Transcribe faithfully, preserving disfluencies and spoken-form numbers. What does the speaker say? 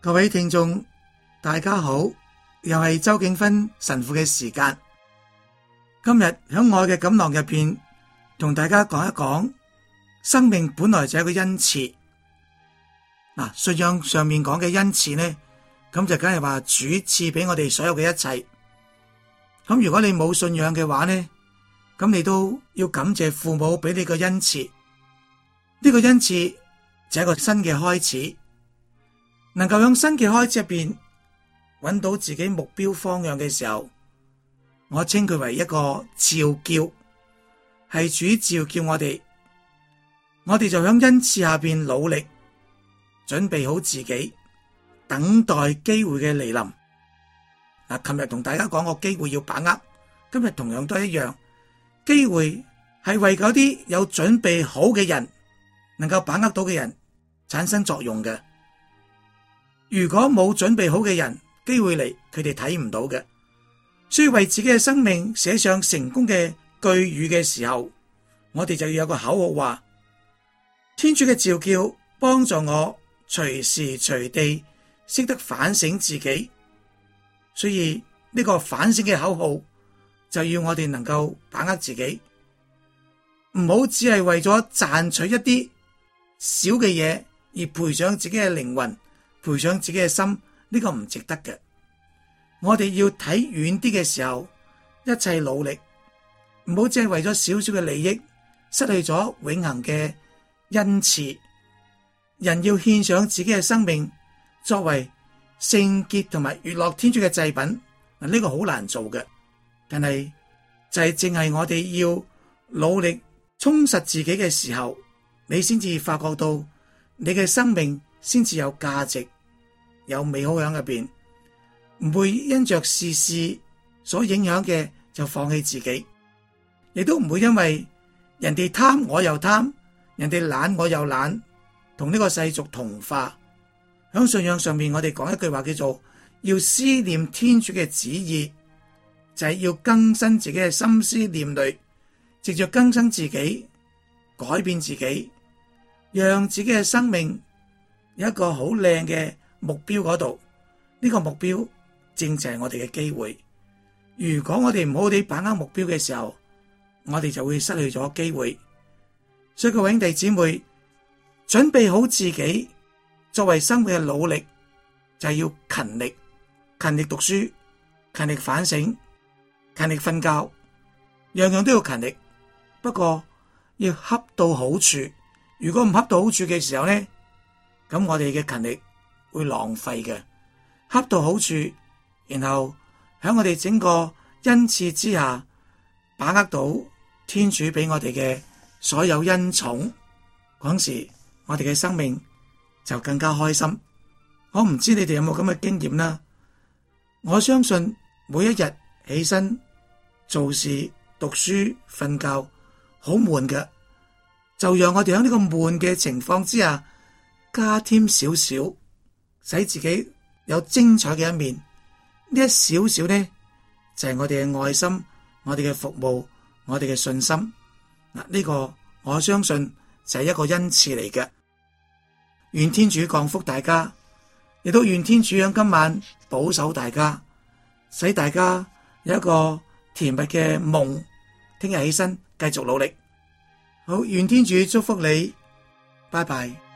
各位聽眾大家好，又係周景芬神父嘅時間。今日喺愛嘅錦囊入邊同大家講一講，生命本來就係一個恩賜。嗱，信仰上面講嘅恩賜呢，咁就梗係話主賜俾我哋所有嘅一切。咁如果你冇信仰嘅話呢，咁你都要感謝父母俾你個恩賜。呢個恩賜就係一個新嘅開始，能夠喺新嘅開始入邊揾到自己目標方向嘅時候，我稱佢為一個召叫，係主召叫我哋，我哋就喺恩賜下邊努力，準備好自己，等待機會嘅嚟臨。嗱，琴日同大家講個機會要把握，今日同樣都一樣，機會係為嗰啲有準備好嘅人，能夠把握到嘅人產生作用嘅。如果冇準備好嘅人，機會嚟佢哋睇唔到嘅。所以為自己嘅生命寫上成功嘅句語嘅時候，我哋就要有個口號話：天主嘅召叫幫助我隨時隨地識得反省自己。所以呢個反省嘅口號就要我哋能夠把握自己，唔好只係為咗賺取一啲小嘅嘢而賠上自己嘅靈魂，賠上自己嘅心，呢個唔值得嘅。我哋要睇遠啲嘅時候，一切努力，唔好只係為咗少少嘅利益，失去咗永恆嘅恩賜。人要獻上自己嘅生命作為聖潔同埋悅樂天主嘅祭品，嗱，呢個好難做嘅。但係就係淨係我哋要努力充實自己嘅時候，你先至發覺到你嘅生命先至有價值，有美好喺入邊，唔會因着事事所影響嘅就放棄自己，亦都唔會因為人哋貪我又貪，人哋懶我又懶，同呢個世俗同化。喺信仰上面，我哋講一句話叫做要思念天主嘅旨意，就係要更新自己嘅心思念慮，藉着更新自己，改變自己，讓自己嘅生命有一個好靚嘅目標嗰度。呢個目標正就係我哋嘅機會。如果我哋唔好地把握目標嘅時候，我哋就會失去咗機會。所以各位兄弟姊妹，準備好自己作為生活嘅努力，就係要勤力，勤力讀書，勤力反省，勤力瞓覺，樣樣都要勤力。不過要恰到好處，如果唔恰到好處嘅時候呢，咁我哋嘅勤力會浪費嘅。恰到好處，然後喺我哋整個恩賜之下，把握到天主俾我哋嘅所有恩寵，嗰時我哋嘅生命就更加開心。我唔知你哋有冇咁嘅經驗啦。我相信每一日起身做事、讀書、瞓覺好悶嘅，就讓我哋喺呢個悶嘅情況之下加添少少，使自己有精彩嘅一面。呢一少少呢，就係我哋嘅愛心，我哋嘅服務，我哋嘅信心。嗱，呢個我相信就係一個恩賜嚟嘅。願天主降福大家，亦都願天主喺今晚保守大家，使大家有一個甜蜜嘅夢。聽日起身繼續努力。好，願天主祝福你，拜拜。